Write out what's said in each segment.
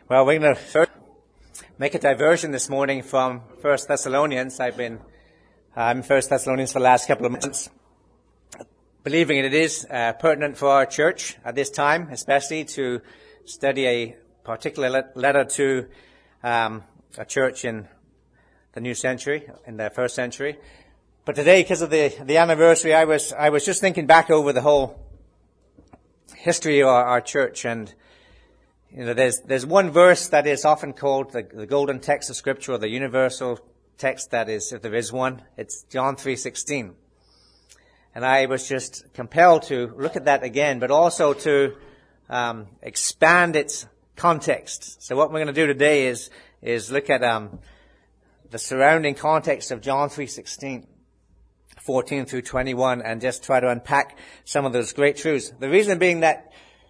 Well, we're going to make a diversion this morning from 1 Thessalonians. I've been in 1 Thessalonians for the last couple of months, believing it is pertinent for our church at this time, especially to study a particular letter to a church in the new century, in the first century. But today, because of the anniversary, I was just thinking back over the whole history of our church, and you know, there's one verse that is often called the golden text of Scripture, or the universal text, that is, if there is one. It's John 3:16. And I was just compelled to look at that again, but also to expand its context. So what we're going to do today is look at the surrounding context of John 3:16, 14 through 21, and just try to unpack some of those great truths. The reason being that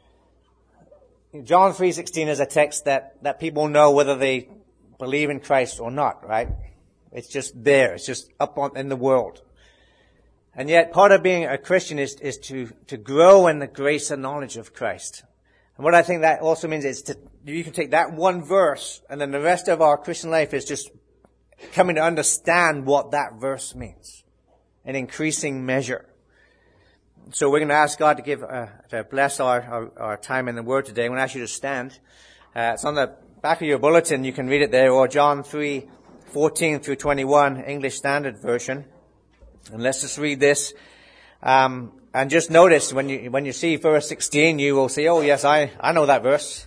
John 3:16 is a text that people know whether they believe in Christ or not, right? It's just there. It's just up in the world. And yet part of being a Christian is to grow in the grace and knowledge of Christ. And what I think that also means is you can take that one verse, and then the rest of our Christian life is just coming to understand what that verse means in increasing measure. So we're going to ask God to bless our time in the Word today. I'm going to ask you to stand. It's on the back of your bulletin. You can read it there, or John 3:14 through 21, English Standard Version. And let's just read this. And just notice when you see verse 16, you will say, "Oh yes, I know that verse."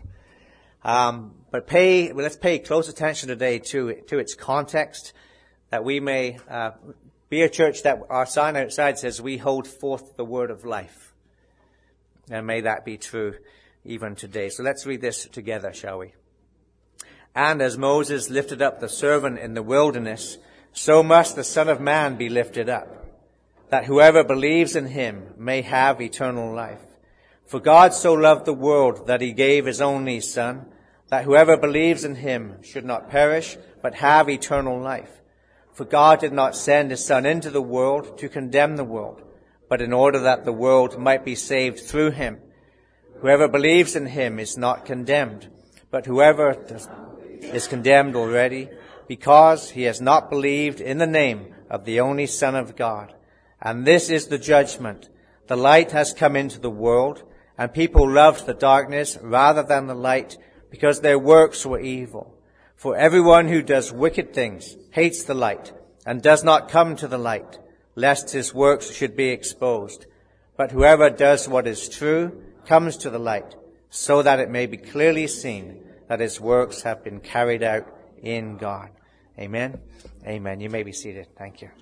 But let's pay close attention today to its context, that we may be a church that our sign outside says we hold forth the word of life. And may that be true even today. So let's read this together, shall we? "And as Moses lifted up the servant in the wilderness, so must the Son of Man be lifted up, that whoever believes in him may have eternal life. For God so loved the world that he gave his only Son, that whoever believes in him should not perish, but have eternal life. For God did not send his Son into the world to condemn the world, but in order that the world might be saved through him. Whoever believes in him is not condemned, but whoever is condemned already, because he has not believed in the name of the only Son of God. And this is the judgment. The light has come into the world, and people loved the darkness rather than the light, because their works were evil. For everyone who does wicked things hates the light, and does not come to the light, lest his works should be exposed. But whoever does what is true comes to the light, so that it may be clearly seen that his works have been carried out in God." Amen. Amen. You may be seated. Thank you.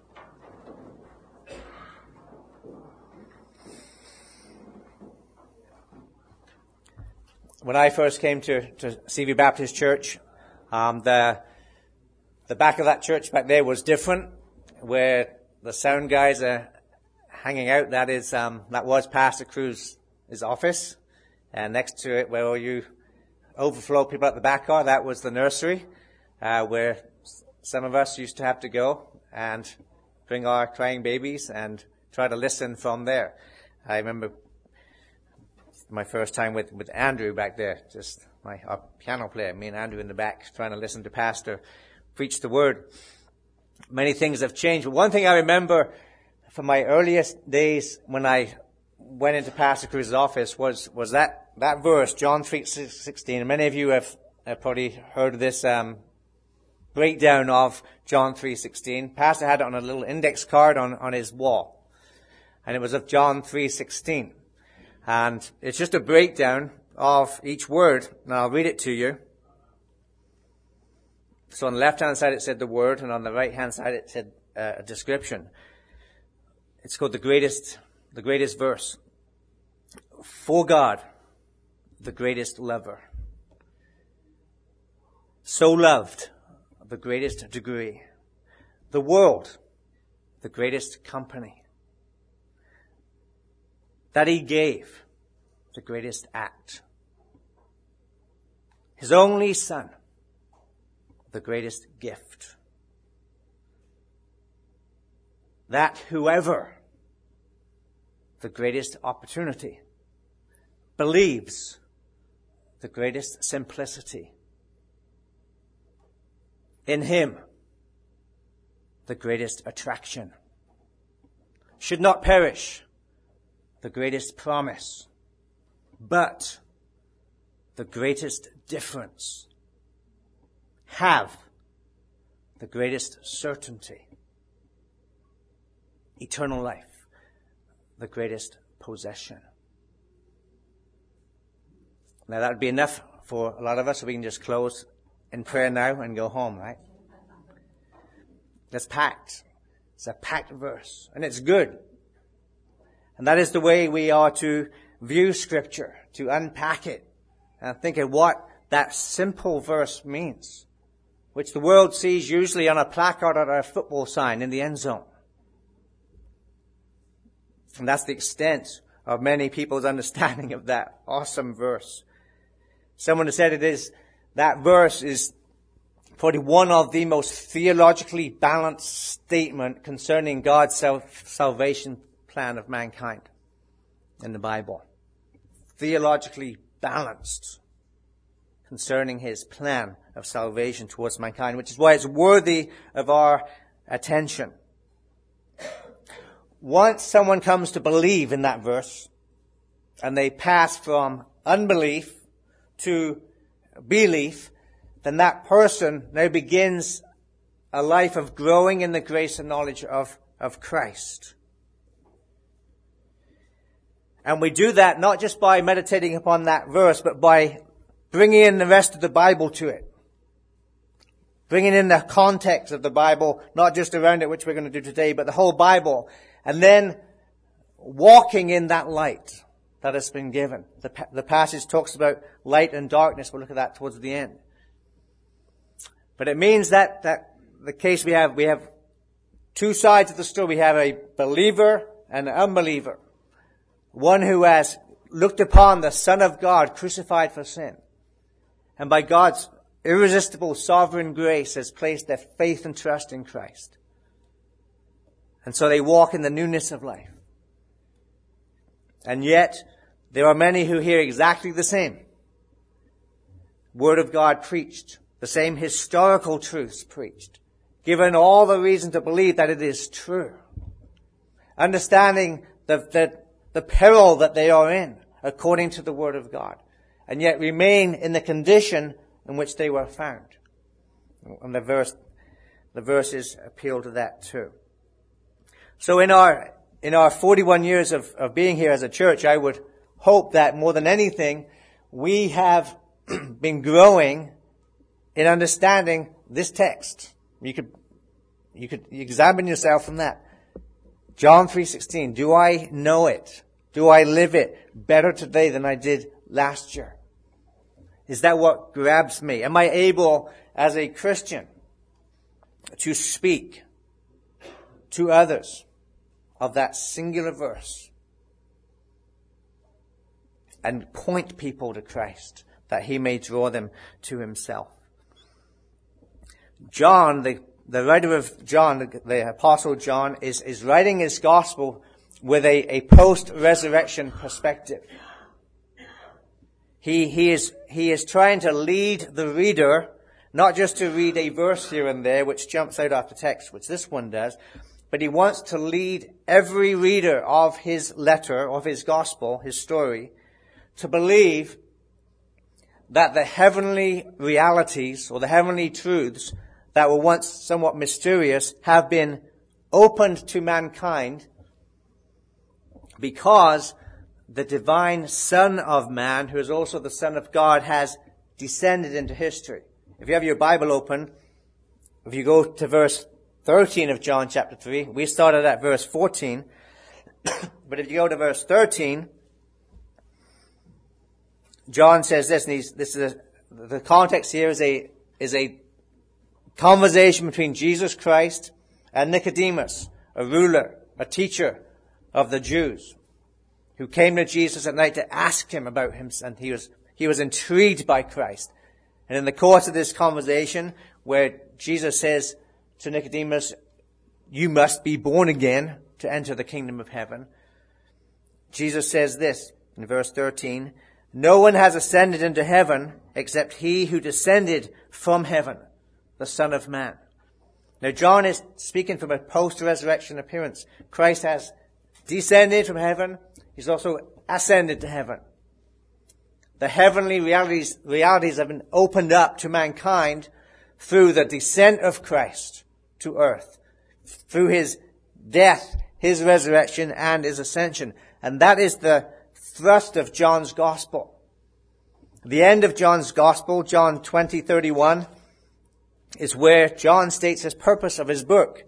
When I first came to CV Baptist Church, the back of that church back there was different, where the sound guys are hanging out. That was Pastor Cruz's office, and next to it, where all you overflow people at the back are, that was the nursery, where some of us used to have to go and bring our crying babies and try to listen from there. I remember my first time with Andrew back there, just our piano player, me and Andrew in the back, trying to listen to Pastor preach the word. Many things have changed, but one thing I remember from my earliest days when I went into Pastor Cruz's office was that verse, John 3:16. And many of you have probably heard of this breakdown of John 3:16. Pastor had it on a little index card on his wall, and it was of John 3:16. And it's just a breakdown of each word. Now I'll read it to you. So on the left-hand side it said the word, and on the right-hand side it said a description. It's called the greatest verse. For God, the greatest lover, so loved the greatest degree, the world, the greatest company, that he gave the greatest act, his only Son, the greatest gift, that whoever, the greatest opportunity, believes, the greatest simplicity. In him, the greatest attraction. Should not perish, the greatest promise, but the greatest difference. Have the greatest certainty. Eternal life, the greatest possession. Now that would be enough for a lot of us, so we can just close in prayer now and go home, right? That's packed. It's a packed verse, and it's good. And that is the way we are to view Scripture, to unpack it and think of what that simple verse means, which the world sees usually on a placard or a football sign in the end zone. And that's the extent of many people's understanding of that awesome verse. Someone has said that verse is probably one of the most theologically balanced statement concerning God's salvation plan of mankind in the Bible. Theologically balanced concerning his plan of salvation towards mankind, which is why it's worthy of our attention. Once someone comes to believe in that verse, and they pass from unbelief to belief, then that person now begins a life of growing in the grace and knowledge of Christ. And we do that not just by meditating upon that verse, but by bringing in the rest of the Bible to it. Bringing in the context of the Bible, not just around it, which we're going to do today, but the whole Bible. And then walking in that light that has been given. The passage talks about light and darkness. We'll look at that towards the end. But it means that the case we have two sides of the story. We have a believer and an unbeliever. One who has looked upon the Son of God crucified for sin, and by God's irresistible sovereign grace has placed their faith and trust in Christ. And so they walk in the newness of life. And yet, there are many who hear exactly the same Word of God preached, the same historical truths preached, given all the reason to believe that it is true, understanding the peril that they are in, according to the Word of God, and yet remain in the condition in which they were found. And the verses appeal to that too. So in our 41 years of being here as a church, I would hope that more than anything, we have been growing in understanding this text. You could examine yourself from that. John 3:16. Do I know it? Do I live it better today than I did last year? Is that what grabs me? Am I able, as a Christian, to speak to others of that singular verse and point people to Christ, that he may draw them to himself? John, the writer of John, the Apostle John, is writing his gospel with a post-resurrection perspective. He is trying to lead the reader, not just to read a verse here and there, which jumps out after text, which this one does, but he wants to lead every reader of his letter, of his gospel, his story, to believe that the heavenly realities or the heavenly truths that were once somewhat mysterious have been opened to mankind because the divine Son of Man, who is also the Son of God, has descended into history. If you have your Bible open, if you go to verse 13 of John chapter 3, we started at verse 14, but if you go to verse 13, John says this, and the context here is a conversation between Jesus Christ and Nicodemus, a ruler, a teacher of the Jews, who came to Jesus at night to ask him about him, and he was intrigued by Christ. And in the course of this conversation, where Jesus says to Nicodemus, "You must be born again to enter the kingdom of heaven," Jesus says this in verse 13, No one has ascended into heaven except he who descended from heaven, the Son of Man. Now John is speaking from a post-resurrection appearance. Christ has descended from heaven. He's also ascended to heaven. The heavenly realities have been opened up to mankind through the descent of Christ to earth, through his death, his resurrection, and his ascension. And that is the thrust of John's gospel. The end of John's gospel, John 20:31, is where John states his purpose of his book.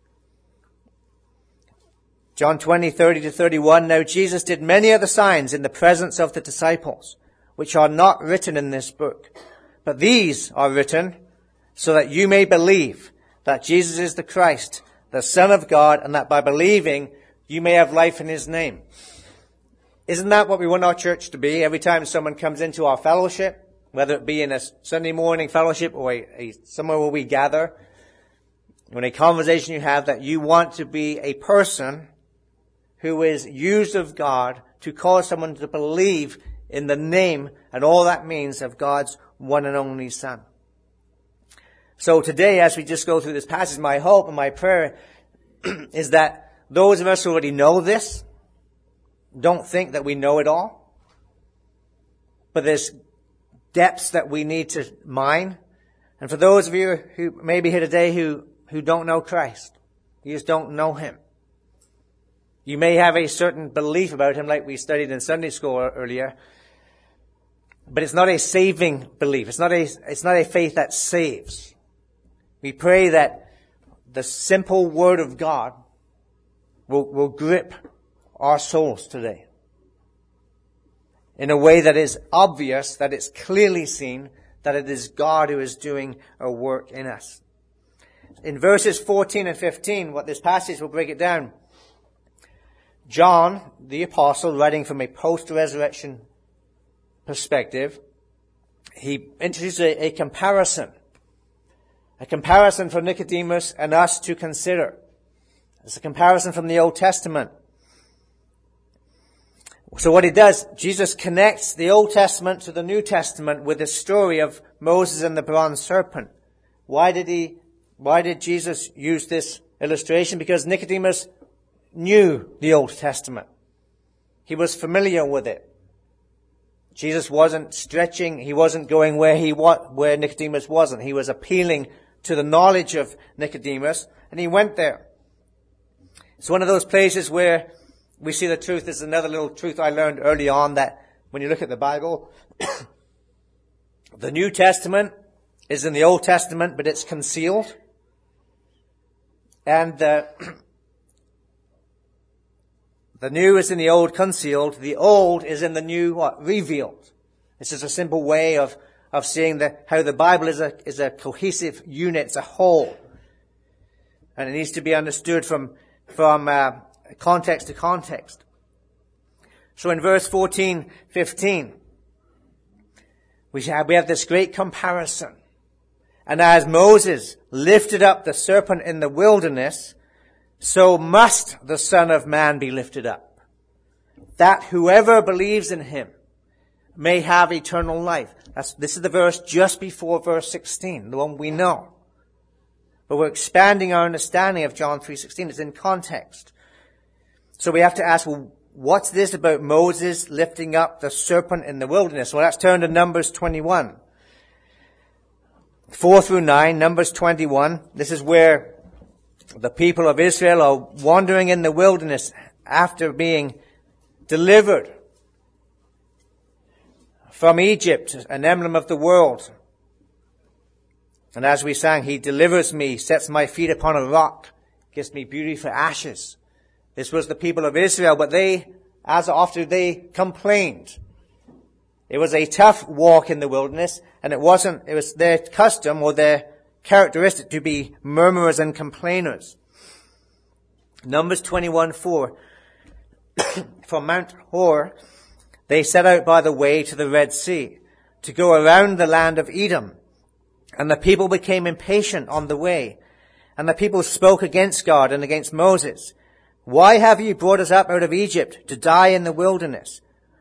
John 20:30-31, Now Jesus did many other signs in the presence of the disciples, which are not written in this book. But these are written so that you may believe that Jesus is the Christ, the Son of God, and that by believing you may have life in his name. Isn't that what we want our church to be? Every time someone comes into our fellowship, whether it be in a Sunday morning fellowship or somewhere where we gather, when a conversation you have, that you want to be a person who is used of God to cause someone to believe in the name and all that means of God's one and only Son. So today, as we just go through this passage, my hope and my prayer is that those of us who already know this don't think that we know it all. But there's depths that we need to mine. And for those of you who may be here today who don't know Christ, you just don't know him. You may have a certain belief about him like we studied in Sunday school earlier. But it's not a saving belief. It's not a faith that saves. We pray that the simple word of God will grip our souls today in a way that is obvious, that it's clearly seen, that it is God who is doing a work in us. In verses 14 and 15, what this passage will break it down. John, the apostle, writing from a post-resurrection perspective, he introduces a comparison for Nicodemus and us to consider. It's a comparison from the Old Testament. So what he does, Jesus connects the Old Testament to the New Testament with the story of Moses and the bronze serpent. Why did Jesus use this illustration? Because Nicodemus knew the Old Testament. He was familiar with it. Jesus wasn't stretching. He wasn't going where Nicodemus wasn't. He was appealing to the knowledge of Nicodemus, and he went there. It's one of those places where we see the truth. There's another little truth I learned early on, that when you look at the Bible, the New Testament is in the Old Testament, but it's concealed. And the New is in the Old concealed. The Old is in the New revealed. This is a simple way of seeing how the Bible is a cohesive unit. It's a whole. And it needs to be understood from context to context. So in verse 14, 15, we have this great comparison. And as Moses lifted up the serpent in the wilderness, so must the Son of Man be lifted up, that whoever believes in him may have eternal life. This is the verse just before verse 16, the one we know. But we're expanding our understanding of John 3:16. It's in context. So we have to ask, well, what's this about Moses lifting up the serpent in the wilderness? Well, let's turn to Numbers 21. 4 through 9, Numbers 21. This is where the people of Israel are wandering in the wilderness after being delivered from Egypt, an emblem of the world. And as we sang, he delivers me, sets my feet upon a rock, gives me beauty for ashes. This was the people of Israel, but they complained. It was a tough walk in the wilderness, and it was their custom or their characteristic to be murmurers and complainers. Numbers 21:4. From Mount Hor, they set out by the way to the Red Sea to go around the land of Edom. And the people became impatient on the way. And the people spoke against God and against Moses. Why have you brought us up out of Egypt to die in the wilderness?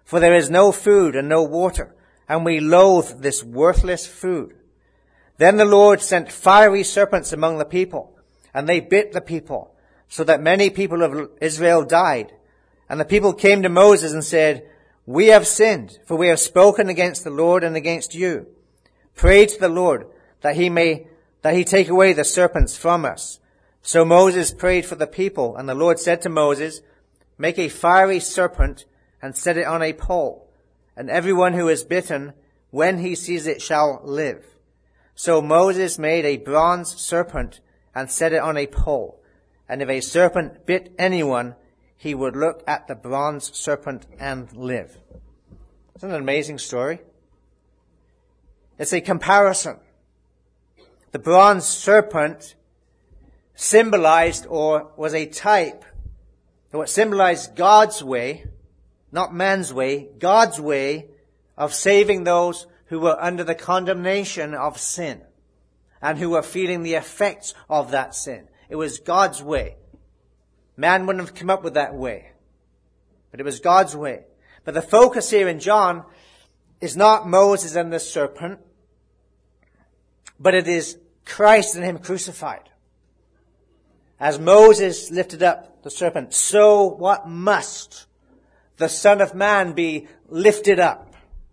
For there is no food and no water, and we loathe this worthless food. Then the Lord sent fiery serpents among the people, and they bit the people, so that many people of Israel died. And the people came to Moses and said, We have sinned, for we have spoken against the Lord and against you. Pray to the Lord that he take away the serpents from us. So Moses prayed for the people, and the Lord said to Moses, Make a fiery serpent and set it on a pole, and everyone who is bitten, when he sees it, shall live. So Moses made a bronze serpent and set it on a pole. And if a serpent bit anyone, he would look at the bronze serpent and live. Isn't it an amazing story? It's a comparison. The bronze serpent symbolized, or was a type, or it symbolized God's way, not man's way, God's way of saving those who were under the condemnation of sin and who were feeling the effects of that sin. It was God's way. Man wouldn't have come up with that way, but it was God's way. But the focus here in John is not Moses and the serpent, but it is Christ and him crucified. As Moses lifted up the serpent, so what must the Son of Man be lifted up,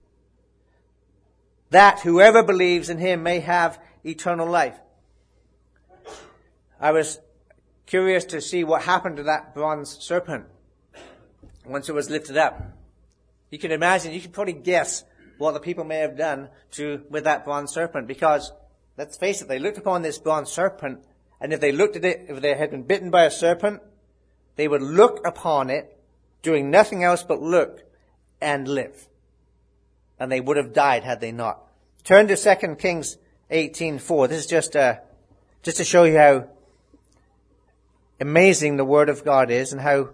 that whoever believes in him may have eternal life. I was curious to see what happened to that bronze serpent once it was lifted up. You can imagine, you can probably guess what the people may have done with that bronze serpent, because let's face it, they looked upon this bronze serpent, and if they looked at it, if they had been bitten by a serpent, they would look upon it, doing nothing else but look and live. And they would have died had they not. Turn to 2 Kings 18:4. This is just to show you how amazing the Word of God is and how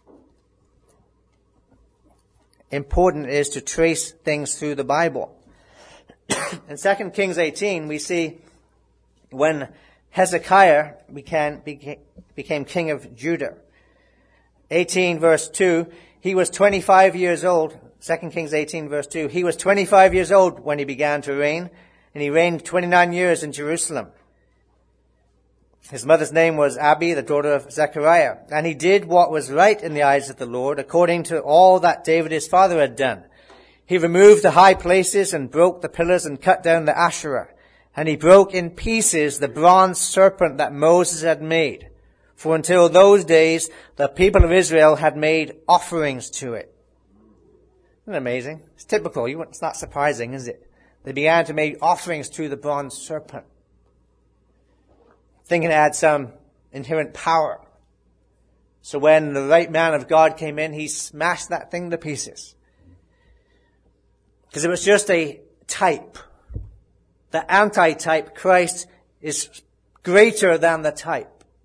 important it is to trace things through the Bible. In 2 Kings 18, we see when Hezekiah became king of Judah. 18 verse 2, he was 25 years old. 2 Kings 18 verse 2, he was 25 years old when he began to reign, and he reigned 29 years in Jerusalem. His mother's name was Abi, the daughter of Zechariah. And he did what was right in the eyes of the Lord, according to all that David his father had done. He removed the high places and broke the pillars and cut down the Asherah. And he broke in pieces the bronze serpent that Moses had made. For until those days, the people of Israel had made offerings to it. Isn't it amazing? It's typical. It's not surprising, is it? They began to make offerings to the bronze serpent, thinking it had some inherent power. So when the right man of God came in, he smashed that thing to pieces. Because it was just a type. The anti-type, Christ, is greater than the type.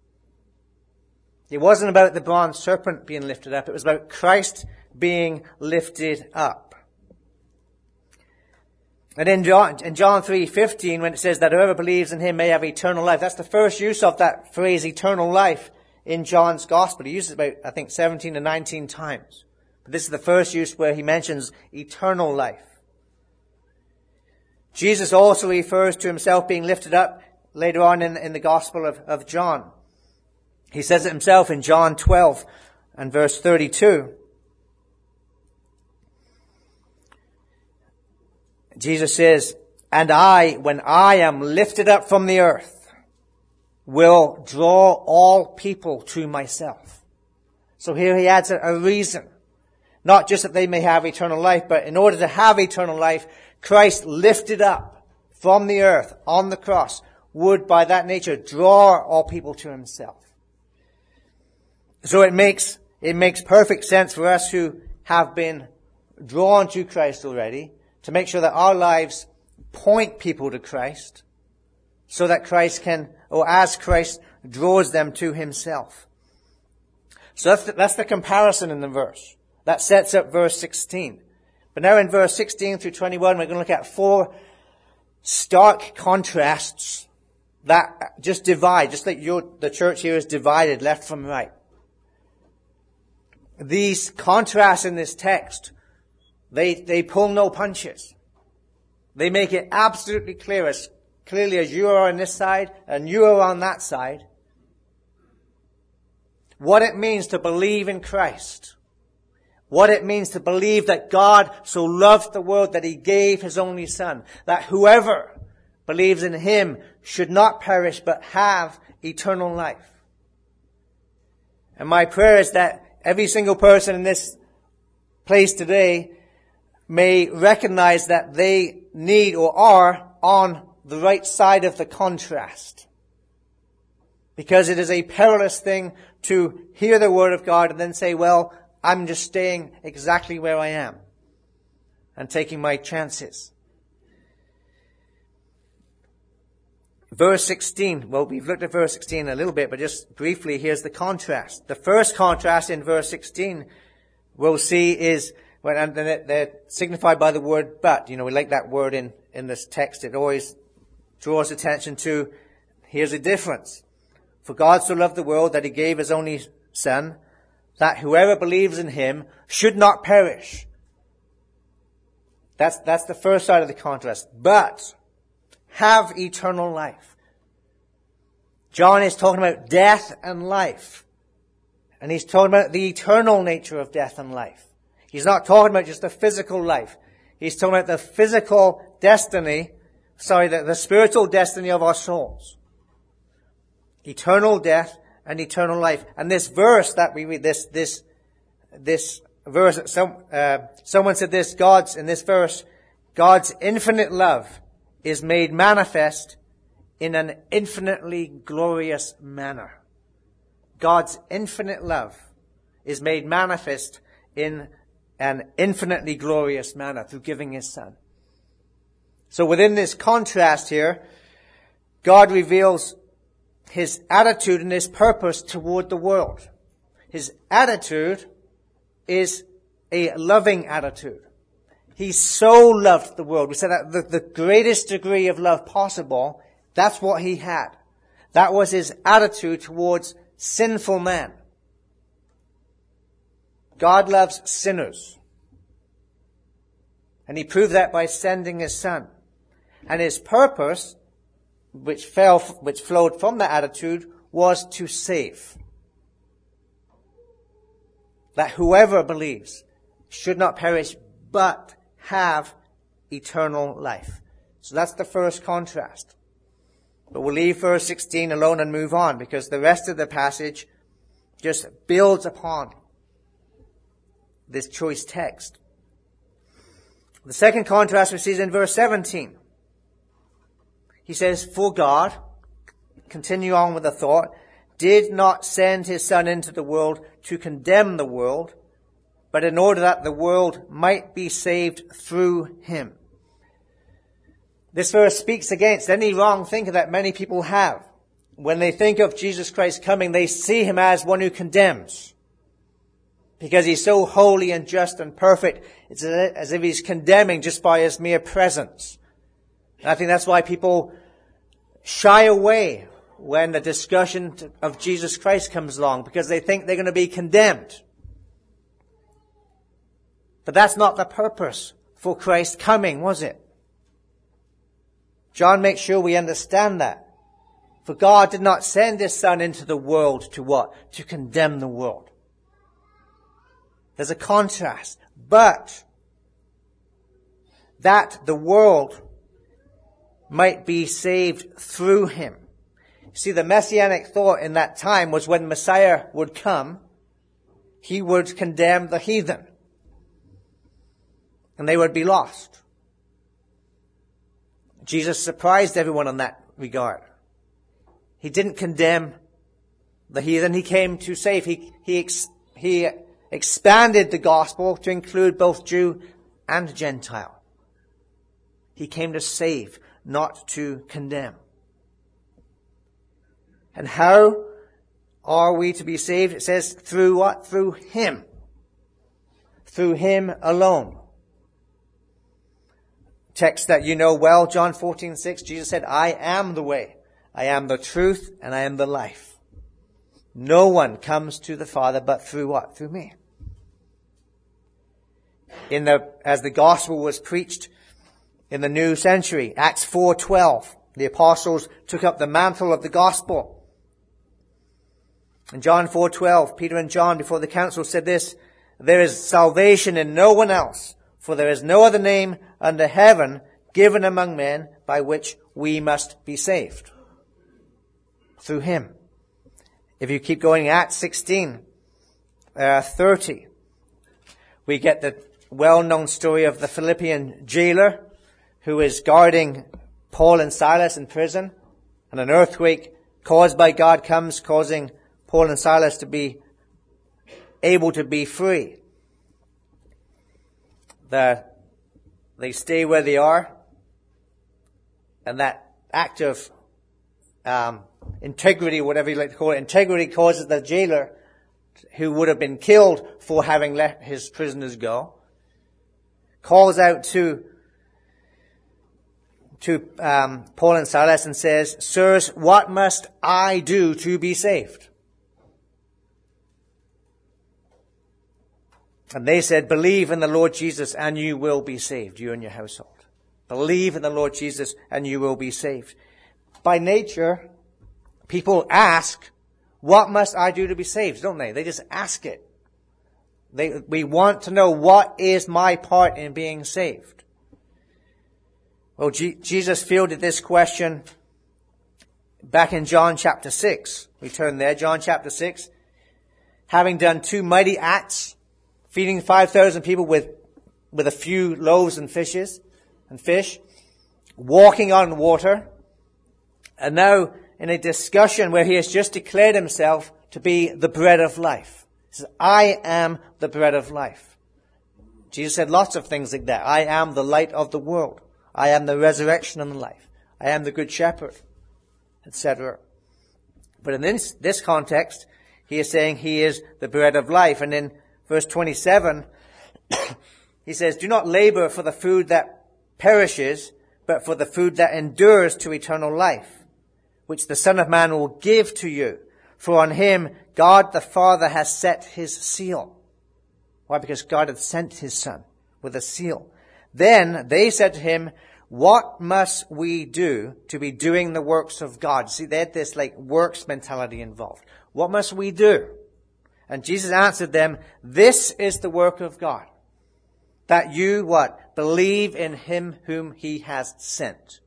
It wasn't about the bronze serpent being lifted up. It was about Christ being lifted up. And in John 3:15, when it says that whoever believes in him may have eternal life, that's the first use of that phrase, eternal life, in John's gospel. He uses it about, I think, 17 to 19 times. But this is the first use where he mentions eternal life. Jesus also refers to himself being lifted up later on in the gospel of John. He says it himself in John 12 and verse 32. Jesus says, "And I, when I am lifted up from the earth, will draw all people to myself." So here he adds a reason. Not just that they may have eternal life, but in order to have eternal life, Christ lifted up from the earth on the cross would by that nature draw all people to himself. So it makes perfect sense for us who have been drawn to Christ already to make sure that our lives point people to Christ so that Christ can, or as Christ draws them to himself. So that's the comparison in the verse. That sets up verse 16. But now in verse 16 through 21, we're going to look at 4 stark contrasts that just divide, just like the church here is divided left from right. These contrasts in this text They pull no punches. They make it absolutely clear, as clearly as you are on this side and you are on that side, what it means to believe in Christ. What it means to believe that God so loved the world that he gave his only Son, that whoever believes in him should not perish but have eternal life. And my prayer is that every single person in this place today may recognize that they need or are on the right side of the contrast. Because it is a perilous thing to hear the word of God and then say, well, I'm just staying exactly where I am and taking my chances. Verse 16. Well, we've looked at verse 16 a little bit, but just briefly, here's the contrast. The first contrast in verse 16 we'll see is, and they're signified by the word but. We like that word in this text. It always draws attention to, here's a difference. For God so loved the world that he gave his only Son, that whoever believes in him should not perish. That's the first side of the contrast. But have eternal life. John is talking about death and life. And he's talking about the eternal nature of death and life. He's not talking about just the physical life. He's talking about the physical destiny, the spiritual destiny of our souls. Eternal death and eternal life. And this verse that we read, this verse, someone said this, in this verse, God's infinite love is made manifest in an infinitely glorious manner. God's infinite love is made manifest in an infinitely glorious manner through giving his Son. So within this contrast here, God reveals his attitude and his purpose toward the world. His attitude is a loving attitude. He so loved the world. We said that the greatest degree of love possible, that's what he had. That was his attitude towards sinful man. God loves sinners. And he proved that by sending his Son. And his purpose, which flowed from that attitude, was to save. That whoever believes should not perish, but have eternal life. So that's the first contrast. But we'll leave verse 16 alone and move on, because the rest of the passage just builds upon this choice text. The second contrast we see is in verse 17. He says, for God, continue on with the thought, did not send his Son into the world to condemn the world, but in order that the world might be saved through him. This verse speaks against any wrong thinking that many people have. When they think of Jesus Christ coming, they see him as one who condemns. Because he's so holy and just and perfect, it's as if he's condemning just by his mere presence. And I think that's why people shy away when the discussion of Jesus Christ comes along, because they think they're going to be condemned. But that's not the purpose for Christ coming, was it? John makes sure we understand that. For God did not send his Son into the world to what? To condemn the world. There's a contrast. But that the world might be saved through him. See, the messianic thought in that time was when Messiah would come, he would condemn the heathen. And they would be lost. Jesus surprised everyone in that regard. He didn't condemn the heathen. He came to save. He expanded the gospel to include both Jew and Gentile. He came to save, not to condemn. And how are we to be saved? It says through what? Through him. Through him alone. Text that you know well, John 14:6, Jesus said, I am the way, I am the truth, and I am the life. No one comes to the Father but through what? Through me. as the gospel was preached in the new century. Acts 4:12. The apostles took up the mantle of the gospel. In John 4:12, Peter and John before the council said this, "There is salvation in no one else, for there is no other name under heaven given among men by which we must be saved." Through him. If you keep going, Acts 16:30, we get the well-known story of the Philippian jailer who is guarding Paul and Silas in prison, and an earthquake caused by God comes, causing Paul and Silas to be able to be free. They stay where they are, and that act of integrity, whatever you like to call it, integrity causes the jailer, who would have been killed for having let his prisoners go, calls out to Paul and Silas and says, "Sirs, what must I do to be saved?" And they said, "Believe in the Lord Jesus and you will be saved, you and your household." Believe in the Lord Jesus and you will be saved. By nature, people ask, "What must I do to be saved?" Don't they? They just ask it. We want to know, what is my part in being saved? Well, Jesus fielded this question back in John chapter 6. We turn there, John chapter 6. Having done 2 mighty acts, feeding 5,000 people with a few loaves and fish, walking on water, and now in a discussion where he has just declared himself to be the bread of life. He says, "I am the bread of life." Jesus said lots of things like that. "I am the light of the world. I am the resurrection and the life. I am the good shepherd," etc. But in this context, he is saying he is the bread of life. And in verse 27, he says, "Do not labor for the food that perishes, but for the food that endures to eternal life, which the Son of Man will give to you. For on him God the Father has set his seal." Why? Because God had sent his Son with a seal. Then they said to him, "What must we do to be doing the works of God?" See, they had this works mentality involved. What must we do? And Jesus answered them, "This is the work of God, that you," what? "Believe in him whom he has sent."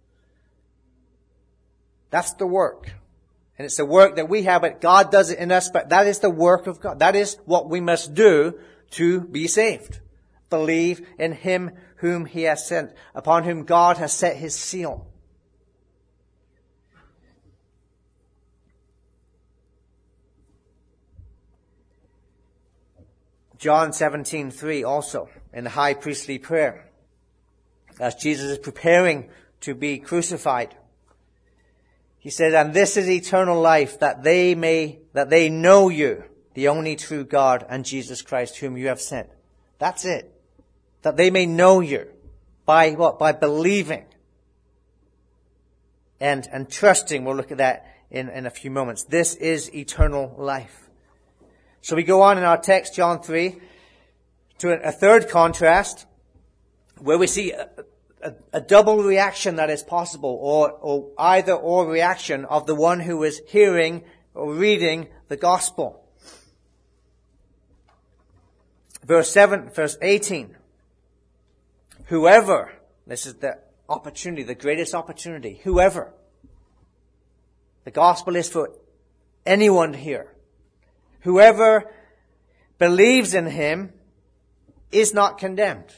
That's the work. And it's the work that we have, but God does it in us, but that is the work of God. That is what we must do to be saved. Believe in him whom he has sent, upon whom God has set his seal. John 17:3 also, in the high priestly prayer, as Jesus is preparing to be crucified. He says, "And this is eternal life, that they know you, the only true God, and Jesus Christ, whom you have sent." That's it. That they may know you. By what? By believing. And trusting. We'll look at that in a few moments. This is eternal life. So we go on in our text, John 3, to a third contrast, where we see a double reaction that is possible, or either or reaction of the one who is hearing or reading the gospel. Verse 18. Whoever, this is the opportunity, the greatest opportunity, whoever. The gospel is for anyone here. Whoever believes in him is not condemned.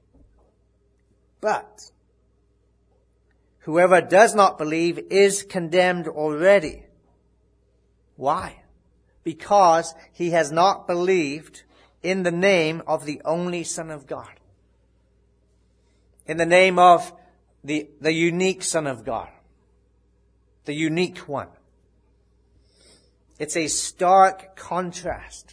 But whoever does not believe is condemned already. Why? Because he has not believed in the name of the only Son of God. In the name of the unique Son of God. The unique one. It's a stark contrast.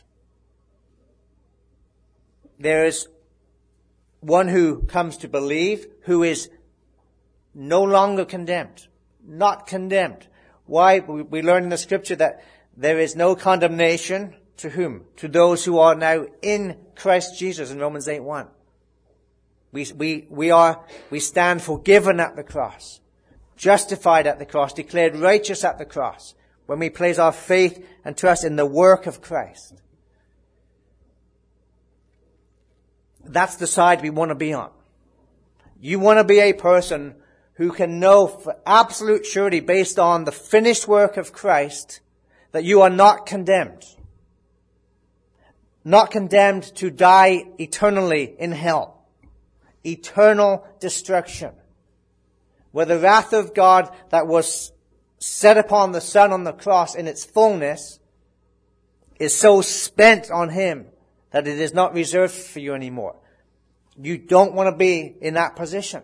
There is one who comes to believe, who is no longer condemned. Not condemned. Why? We learn in the scripture that there is no condemnation to whom? To those who are now in Christ Jesus in Romans 8:1. We stand forgiven at the cross, justified at the cross, declared righteous at the cross, when we place our faith and trust in the work of Christ. That's the side we want to be on. You want to be a person who can know for absolute surety, based on the finished work of Christ, that you are not condemned. Not condemned to die eternally in hell. Eternal destruction. Where the wrath of God that was set upon the Son on the cross in its fullness is so spent on Him that it is not reserved for you anymore. You don't want to be in that position.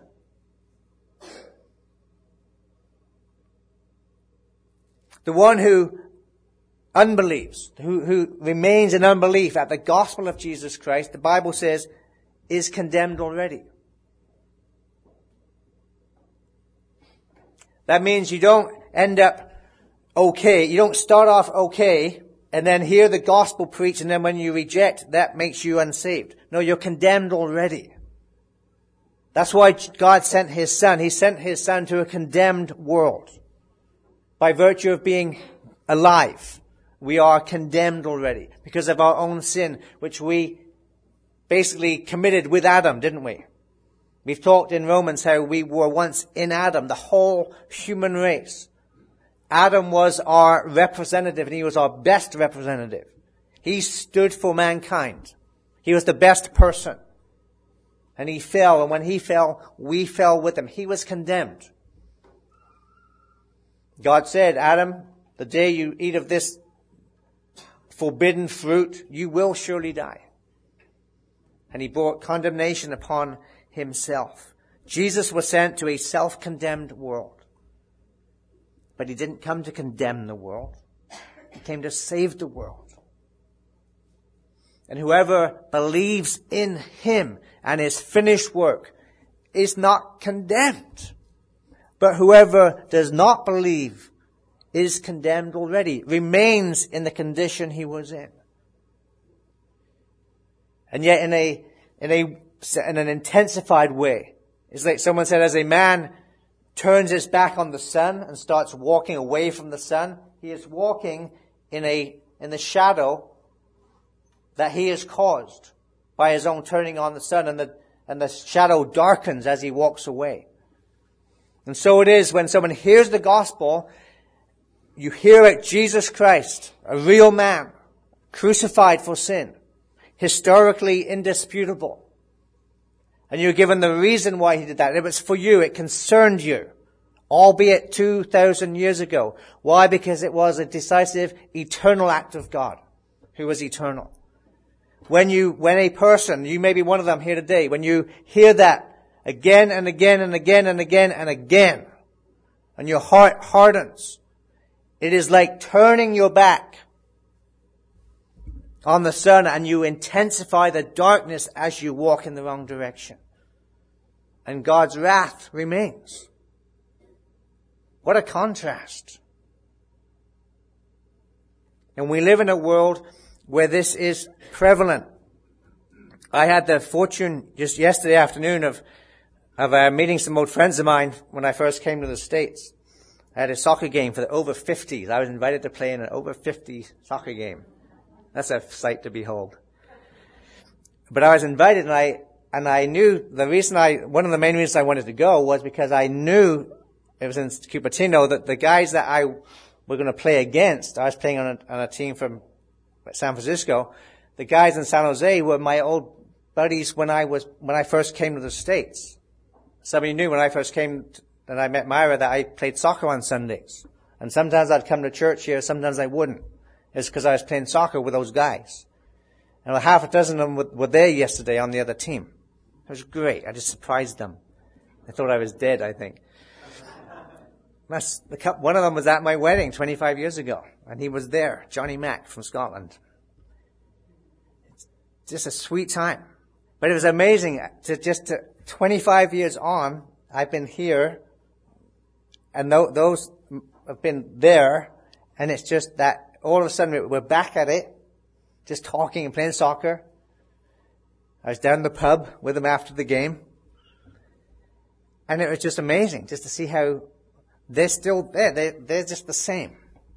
The one who unbelieves, who remains in unbelief at the gospel of Jesus Christ, the Bible says, is condemned already. That means you don't end up okay. You don't start off okay and then hear the gospel preached, and then when you reject, that makes you unsaved. No, you're condemned already. That's why God sent His Son. He sent His Son to a condemned world. By virtue of being alive, we are condemned already because of our own sin, which we basically committed with Adam, didn't we? We've talked in Romans how we were once in Adam, the whole human race. Adam was our representative, and he was our best representative. He stood for mankind. He was the best person. And he fell, and when he fell, we fell with him. He was condemned. God said, Adam, the day you eat of this forbidden fruit, you will surely die. And he brought condemnation upon himself. Jesus was sent to a self-condemned world. But he didn't come to condemn the world. He came to save the world. And whoever believes in him and his finished work is not condemned. But whoever does not believe is condemned already, remains in the condition he was in. And yet in an intensified way. It's like someone said, as a man turns his back on the sun and starts walking away from the sun, he is walking in the shadow that he has caused by his own turning on the sun, and the shadow darkens as he walks away. And so it is when someone hears the gospel, you hear it, Jesus Christ, a real man, crucified for sin, historically indisputable. And you're given the reason why he did that. It was for you. It concerned you. Albeit 2,000 years ago. Why? Because it was a decisive, eternal act of God, who was eternal. When a person, you may be one of them here today, when you hear that again and again and again and again and again, and your heart hardens, it is like turning your back on the sun, and you intensify the darkness as you walk in the wrong direction. And God's wrath remains. What a contrast. And we live in a world where this is prevalent. I had the fortune just yesterday afternoon of meeting some old friends of mine when I first came to the States. I had a soccer game for the over 50s. I was invited to play in an over 50 soccer game. That's a sight to behold. But I was invited, and I knew one of the main reasons I wanted to go was because I knew, it was in Cupertino, that the guys that I were going to play against, I was playing on a team from San Francisco, the guys in San Jose were my old buddies when I first came to the States. Somebody knew when I first came and I met Myra that I played soccer on Sundays. And sometimes I'd come to church here, sometimes I wouldn't. It's because I was playing soccer with those guys. And half a dozen of them were there yesterday on the other team. It was great. I just surprised them. They thought I was dead, I think. One of them was at my wedding 25 years ago. And he was there. Johnny Mack from Scotland. It's just a sweet time. But it was amazing to 25 years on, I've been here. And those have been there. And it's just that all of a sudden we're back at it, just talking and playing soccer. I was down in the pub with them after the game, And it was just amazing just to see how they're still there. They're just the same.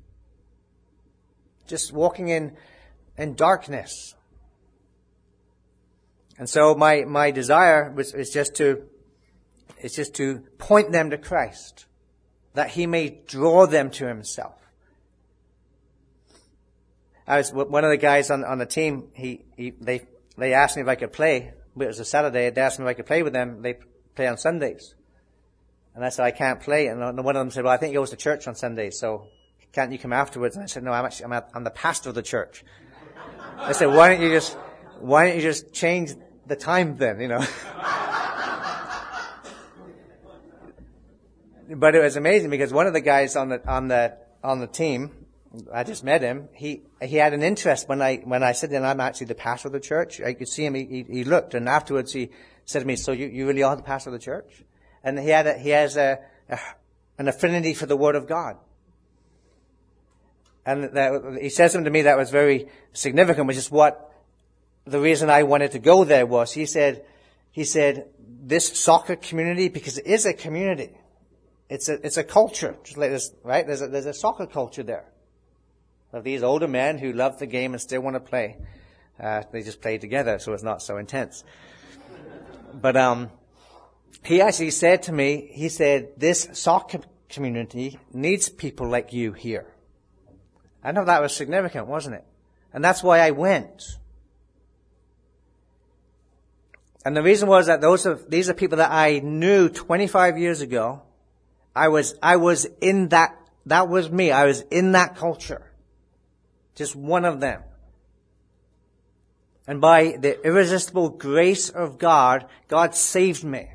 Just walking in darkness. And so my desire is just to point them to Christ, that He may draw them to Himself. One of the guys on the team, they asked me if I could play. It was a Saturday. They asked me if I could play with them. They play on Sundays. And I said, I can't play. And one of them said, well, I think he goes to church on Sundays, so can't you come afterwards? And I said, no, I'm the pastor of the church. I said, why don't you just change the time then, you know? But it was amazing because one of the guys on the team, I just met him. He had an interest when I said that I'm actually the pastor of the church. I could see him. He looked, and afterwards he said to me, "So you really are the pastor of the church?" And he has an affinity for the Word of God. And he said something to me that was very significant, which is what the reason I wanted to go there was. He said this soccer community, because it is a community. It's a culture, just like this, right? There's a soccer culture there. Of these older men who love the game and still want to play. They just play together, so it's not so intense. But he actually said to me, he said, this soccer community needs people like you here. I know that was significant, wasn't it? And that's why I went. And the reason was that these are people that I knew 25 years ago. I was in that was me. I was in that culture. Just one of them. And by the irresistible grace of God, God saved me.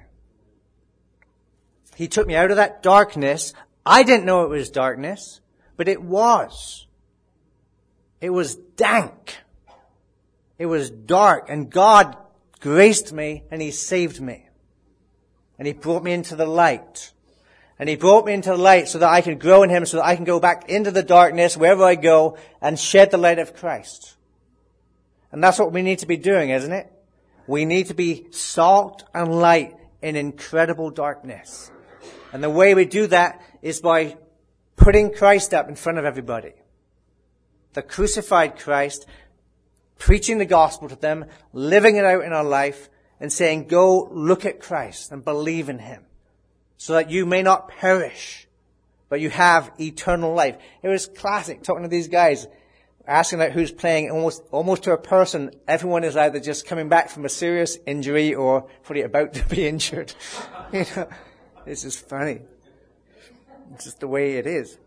He took me out of that darkness. I didn't know it was darkness, but it was. It was dank. It was dark, and God graced me, and He saved me. And He brought me into the light. And He brought me into the light so that I can grow in Him, so that I can go back into the darkness wherever I go and shed the light of Christ. And that's what we need to be doing, isn't it? We need to be salt and light in incredible darkness. And the way we do that is by putting Christ up in front of everybody. The crucified Christ, preaching the gospel to them, living it out in our life, and saying, go look at Christ and believe in Him, so that you may not perish, but you have eternal life. It was classic talking to these guys, asking out who's playing, almost to a person. Everyone is either just coming back from a serious injury or probably about to be injured. You know, it's just funny. It's just the way it is.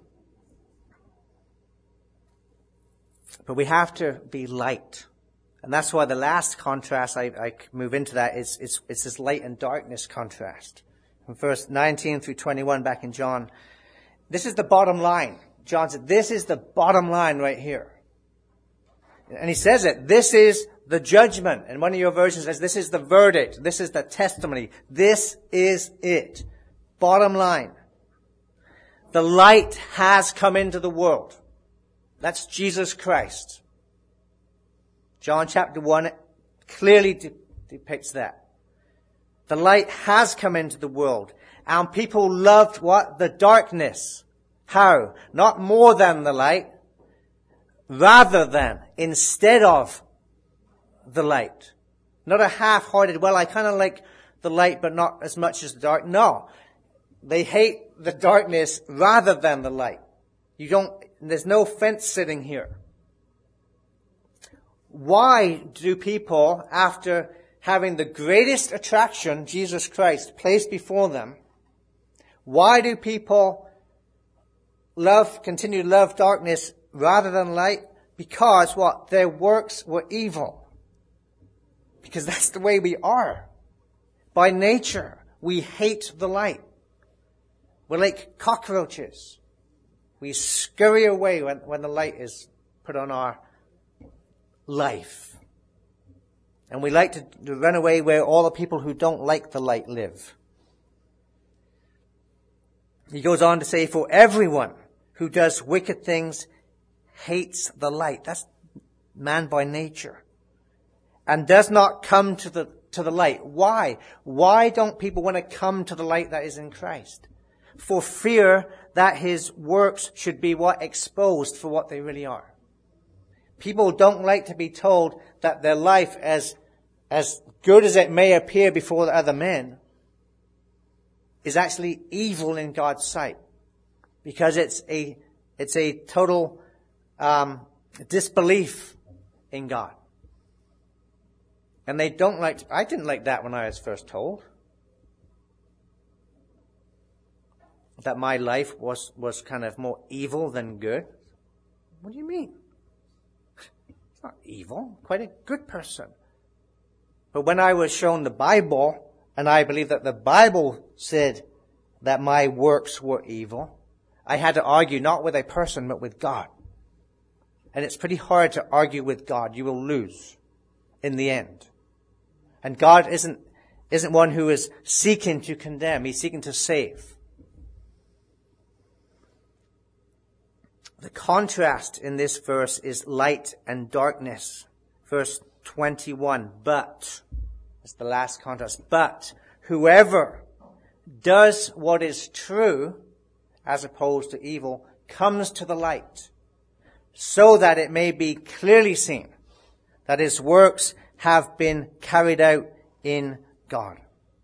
But we have to be light. And that's why the last contrast I move into that is this light and darkness contrast. From verse 19 through 21 back in John. This is the bottom line. John said, this is the bottom line right here. And he says it. This is the judgment. And one of your versions says, this is the verdict. This is the testimony. This is it. Bottom line. The light has come into the world. That's Jesus Christ. John chapter 1 clearly depicts that. The light has come into the world. And people loved what? The darkness. How? Not more than the light. Rather than, instead of the light. Not a half-hearted, well, I kind of like the light, but not as much as the dark. No. They hate the darkness rather than the light. There's no fence sitting here. Why do people, after having the greatest attraction, Jesus Christ, placed before them, why do people continue to love darkness rather than light? Because what? Their works were evil. Because that's the way we are. By nature, we hate the light. We're like cockroaches. We scurry away when the light is put on our life. And we like to run away where all the people who don't like the light live. He goes on to say, for everyone who does wicked things hates the light. That's man by nature. And does not come to the to the light. Why? Why don't people want to come to the light that is in Christ? For fear that his works should be exposed for what they really are. People don't like to be told that their life, as good as it may appear before the other men, is actually evil in God's sight. Because it's a total disbelief in God. And they don't like, I didn't like that when I was first told. That my life was kind of more evil than good. What do you mean? It's not evil. Quite a good person. But when I was shown the Bible, and I believe that the Bible said that my works were evil, I had to argue not with a person, but with God. And it's pretty hard to argue with God. You will lose in the end. And God isn't one who is seeking to condemn. He's seeking to save. The contrast in this verse is light and darkness. Verse 21, but, that's the last contrast, but whoever does what is true, as opposed to evil, comes to the light, so that it may be clearly seen that his works have been carried out in God.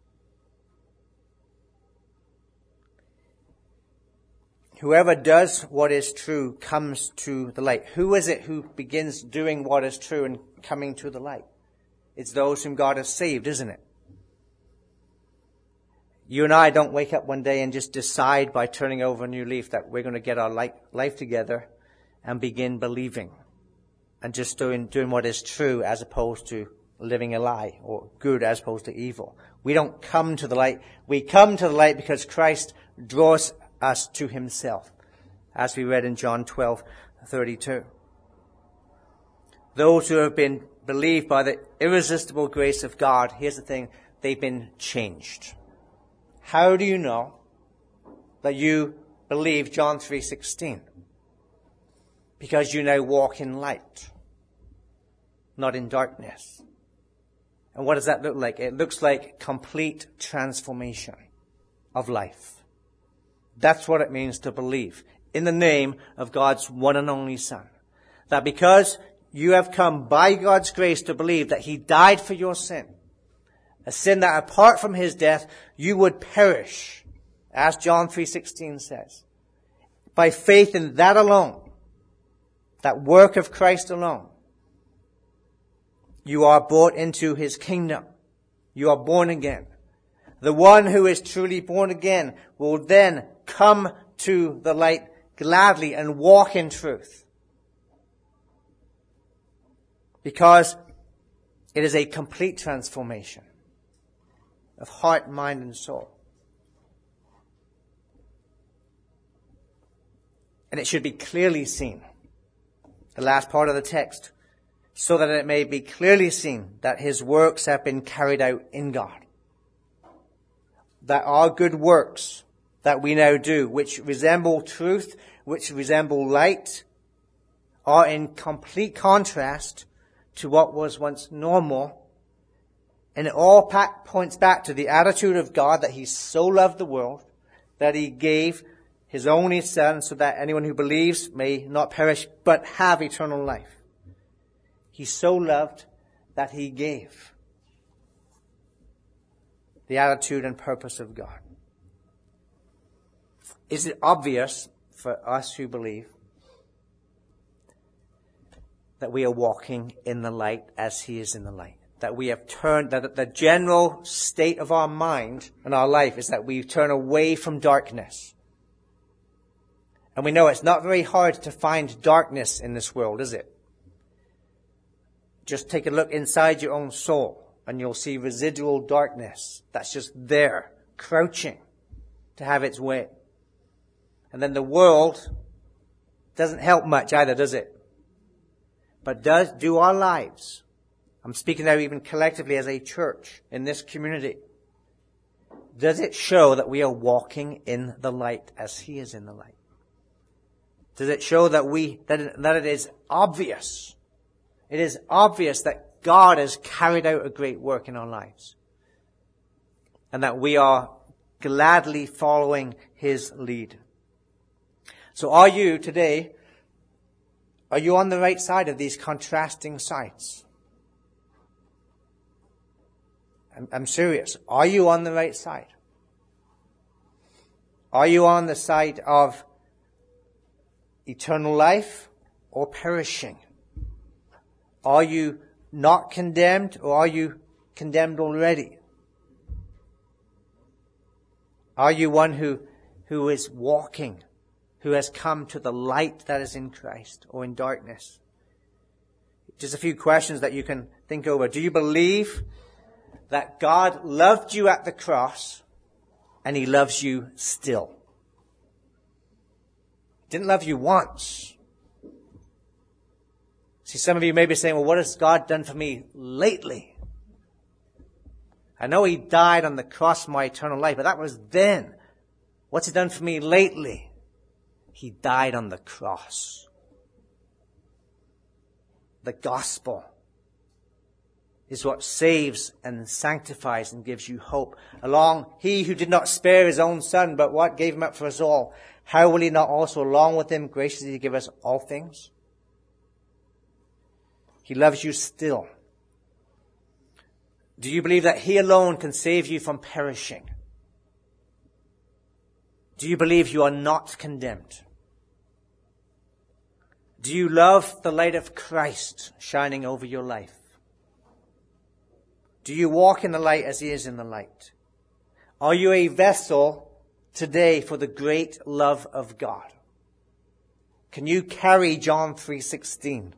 Whoever does what is true comes to the light. Who is it who begins doing what is true and coming to the light? It's those whom God has saved, isn't it? You and I don't wake up one day and just decide by turning over a new leaf that we're going to get our life together and begin believing and just doing what is true as opposed to living a lie, or good as opposed to evil. We don't come to the light. We come to the light because Christ draws us to himself, as we read in John 12:32. Those who have been believed by the irresistible grace of God, here's the thing, they've been changed. How do you know that you believe John 3:16? Because you now walk in light, not in darkness. And what does that look like? It looks like complete transformation of life. That's what it means to believe in the name of God's one and only Son. That because you have come by God's grace to believe that he died for your sin, a sin that apart from his death, you would perish, as John 3:16 says. By faith in that alone, that work of Christ alone, you are brought into his kingdom. You are born again. The one who is truly born again will then come to the light gladly and walk in truth. Because it is a complete transformation of heart, mind, and soul. And it should be clearly seen. The last part of the text. So that it may be clearly seen that his works have been carried out in God. That our good works that we now do, which resemble truth, which resemble light, are in complete contrast to what was once normal. And it all points back to the attitude of God that he so loved the world that he gave his only Son so that anyone who believes may not perish but have eternal life. He so loved that he gave. The attitude and purpose of God. Is it obvious for us who believe that we are walking in the light as he is in the light? That we have turned, that the general state of our mind and our life is that we turn away from darkness. And we know it's not very hard to find darkness in this world, is it? Just take a look inside your own soul and you'll see residual darkness that's just there, crouching to have its way. And then the world doesn't help much either, does it? But do our lives, I'm speaking now even collectively as a church in this community, does it show that we are walking in the light as he is in the light? Does it show that it is obvious? It is obvious that that God has carried out a great work in our lives. And that we are gladly following his lead. So are you today, are you on the right side of these contrasting sides? I'm serious. Are you on the right side? Are you on the side of eternal life or perishing? Are you not condemned, or are you condemned already? Are you one who is walking, who has come to the light that is in Christ, or in darkness? Just a few questions that you can think over. Do you believe that God loved you at the cross and he loves you still? Didn't love you once. See, some of you may be saying, well, what has God done for me lately? I know he died on the cross for my eternal life, but that was then. What's he done for me lately? He died on the cross. The gospel is what saves and sanctifies and gives you hope. Along, he who did not spare his own son, but what? Gave him up for us all. How will he not also along with him graciously give us all things? He loves you still. Do you believe that he alone can save you from perishing? Do you believe you are not condemned? Do you love the light of Christ shining over your life? Do you walk in the light as he is in the light? Are you a vessel today for the great love of God? Can you carry John 3:16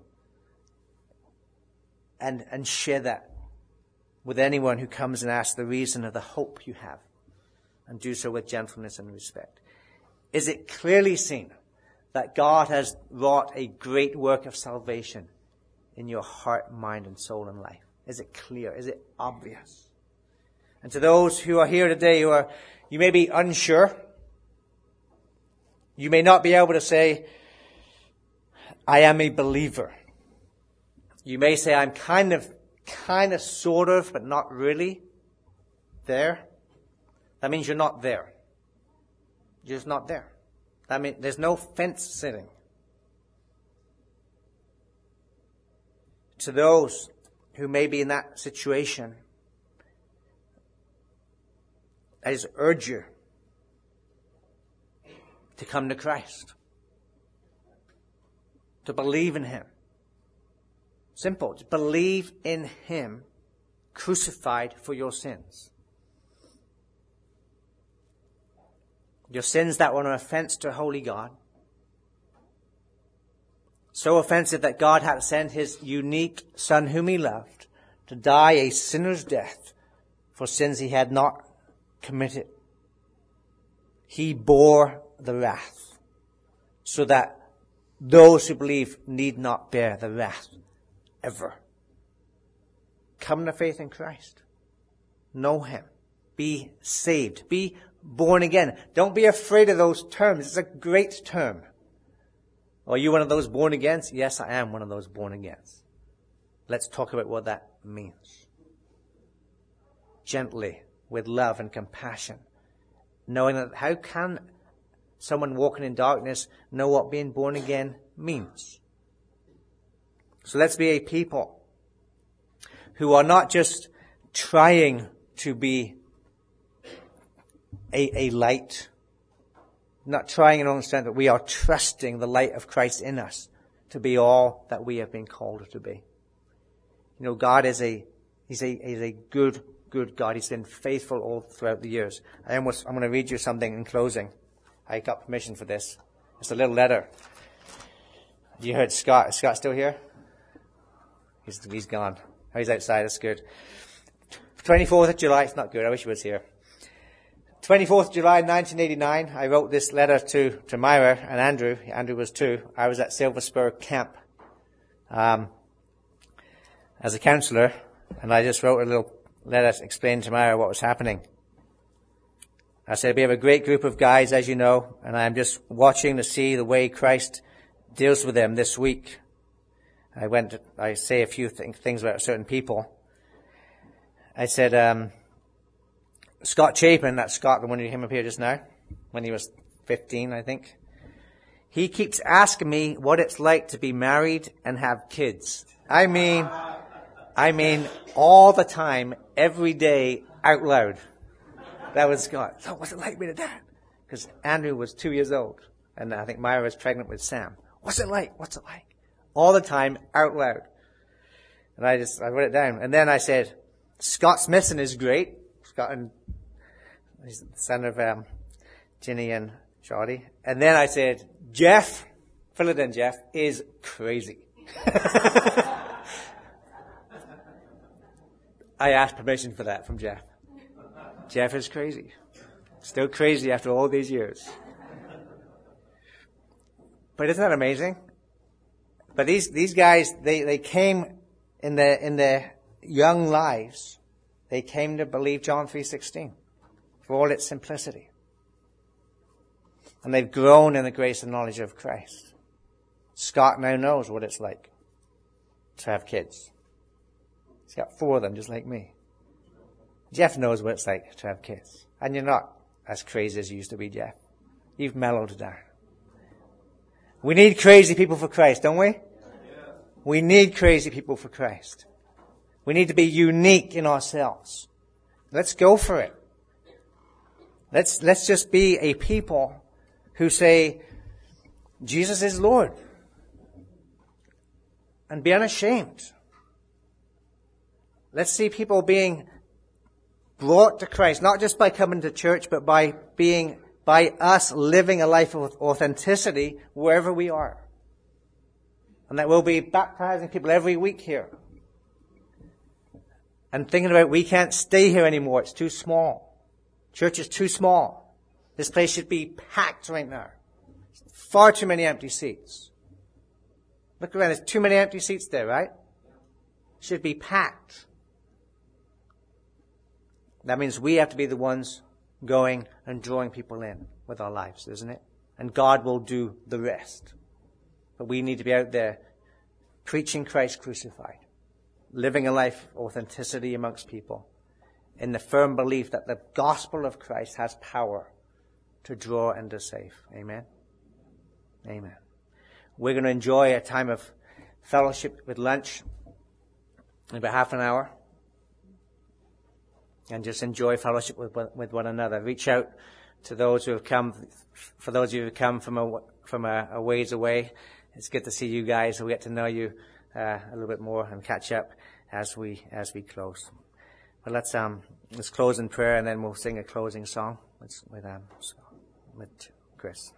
and share that with anyone who comes and asks the reason of the hope you have, and do so with gentleness and respect? Is it clearly seen that God has wrought a great work of salvation in your heart, mind, and soul and life? Is it clear? Is it obvious? And to those who are here today you may be unsure. You may not be able to say, I am a believer. You may say, I'm kind of, sort of, but not really there. That means you're not there. You're just not there. That means there's no fence sitting. To those who may be in that situation, I just urge you to come to Christ, to believe in him. Simple. To believe in him crucified for your sins. Your sins that were an offense to holy God. So offensive that God had to send his unique Son whom he loved to die a sinner's death for sins he had not committed. He bore the wrath so that those who believe need not bear the wrath ever. Come to faith in Christ. Know him. Be saved. Be born again. Don't be afraid of those terms. It's a great term. Are you one of those born agains? Yes, I am one of those born agains. Let's talk about what that means. Gently, with love and compassion. Knowing that how can someone walking in darkness know what being born again means? So let's be a people who are not just trying to be a light, not trying and understand that we are trusting the light of Christ in us to be all that we have been called to be. You know, God is He's a good God. He's been faithful all throughout the years. I'm going to read you something in closing. I got permission for this. It's a little letter. You heard Scott. Is Scott still here? He's gone. Oh, he's outside. That's good. 24th of July. It's not good. I wish he was here. 24th of July 1989. I wrote this letter to Myra and Andrew. Andrew was too. I was at Silver Spur Camp as a counselor, and I just wrote a little letter explaining to Myra what was happening. I said, we have a great group of guys, as you know, and I'm just watching to see the way Christ deals with them this week. I say a few things about certain people. I said, Scott Chapin, that's Scott, the one who came up here just now, when he was 15, I think. He keeps asking me what it's like to be married and have kids. I mean, all the time, every day, out loud. That was Scott. So what's it like being a dad? Because Andrew was 2 years old, and I think Myra was pregnant with Sam. What's it like? What's it like? All the time, out loud. And I wrote it down. And then I said, Scott Smithson is great. Scott, and he's the son of Ginny and Shawty. And then I said, Jeff, fill it in, Jeff, is crazy. I asked permission for that from Jeff. Jeff is crazy. Still crazy after all these years. But isn't that amazing? But these guys, they came in their young lives, they came to believe John 3:16 for all its simplicity. And they've grown in the grace and knowledge of Christ. Scott now knows what it's like to have kids. He's got 4 of them, just like me. Jeff knows what it's like to have kids. And you're not as crazy as you used to be, Jeff. You've mellowed down. We need crazy people for Christ, don't we? We need crazy people for Christ. We need to be unique in ourselves. Let's go for it. Let's just be a people who say, Jesus is Lord. And be unashamed. Let's see people being brought to Christ, not just by coming to church, but by us living a life of authenticity wherever we are. And that we'll be baptizing people every week here. And thinking about we can't stay here anymore. It's too small. Church is too small. This place should be packed right now. Far too many empty seats. Look around. There's too many empty seats there, right? Should be packed. That means we have to be the ones going and drawing people in with our lives, isn't it? And God will do the rest. But we need to be out there preaching Christ crucified, living a life of authenticity amongst people, in the firm belief that the gospel of Christ has power to draw and to save. Amen? Amen. We're going to enjoy a time of fellowship with lunch in about half an hour. And just enjoy fellowship with one another. Reach out to those who have come. For those of you who have come from a ways away, it's good to see you guys. We'll get to know you a little bit more and catch up as we close. But let's close in prayer, and then we'll sing a closing song with Chris.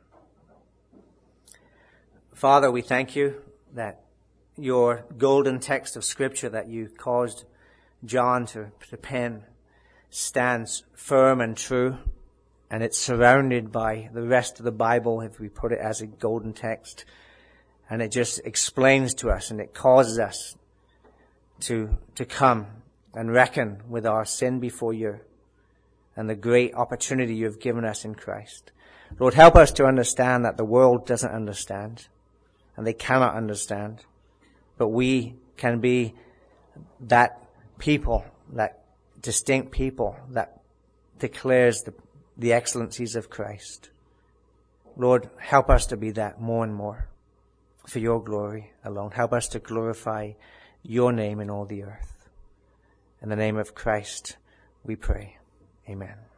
Father, we thank you that your golden text of Scripture that you caused John to pen stands firm and true, and it's surrounded by the rest of the Bible, if we put it as a golden text, and it just explains to us, and it causes us to come and reckon with our sin before you and the great opportunity you have given us in Christ. Lord, help us to understand that the world doesn't understand, and they cannot understand, but we can be that people, that distinct people that declares the excellencies of Christ. Lord, help us to be that more and more for your glory alone. Help us to glorify your name in all the earth. In the name of Christ, we pray. Amen.